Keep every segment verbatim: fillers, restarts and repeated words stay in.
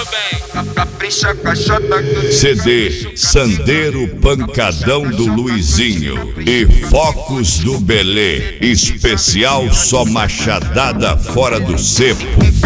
Capricha, caixota. C D Sandeiro Pancadão do Luizinho e Focos do Belê. Especial só machadada fora do cepo.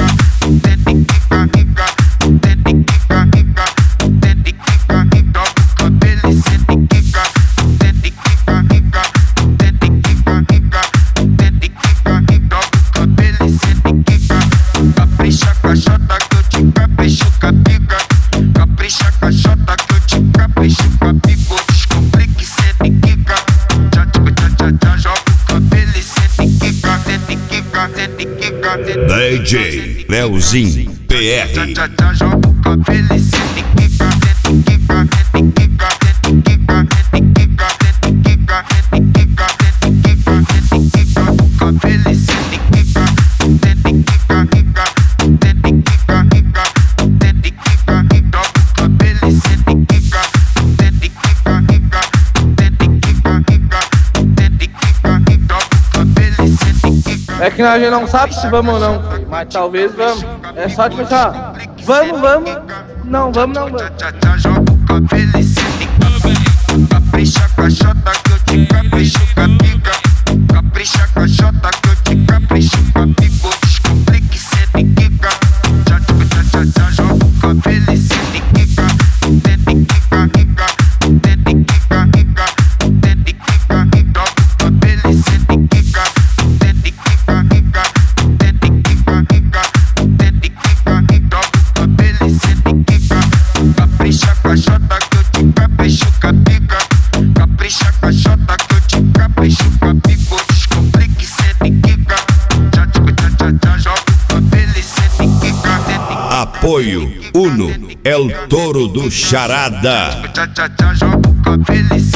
Capricha, caixota que eu te capricho com a pica. Capricha, caixota que eu te capricho com a pica. Descomplique, sente quica. Já, já, já, já, joga o cabelo e sente quica. Sente quica, sente quica. D J Leozinho P R. Já, já, já, joga o cabelo e sente quica. Sente quica, sente quica. Sente quica, sente quica. Sente quica, sente quica. Sente quica, sente quica. O cabelo e sente quica. Sente quica, quica. Sente quica, quica. Sente quica, quica. O cabelo e sente quica. Sente quica, quica. Sente quica, quica. Sente quica, quica. O cabelo e sente quica. É que a gente não sabe se vamos ou não, mas talvez vamos. É só tipo assim, ó, vamos, vamos, não, vamos, não, vamos. Já, já, joga o cabelo e sente quica. Capricha, caixota que eu te capricho com a pica. Capricha, caixota que eu te capricho com a pica. Descomplique, sente quica. Já, já, já, já, joga o cabelo e sente quica. Sente quica, quica. Sente quica, quica. Sente quica, quica. O cabelo e sente quica. Sente quica, quica. Sente quica, quica. Sente quica, quica. O cabelo e sente quica. Capricha, caixota que eu te capricho com a pica. Capricha, caixota que eu te capricho com a pica. Descomplique, sente quica. Já, já, já, já, joga o cabelo e sente quica. Sente Apoio Uno El Toro do Charada. já, já, já, joga o cabelo e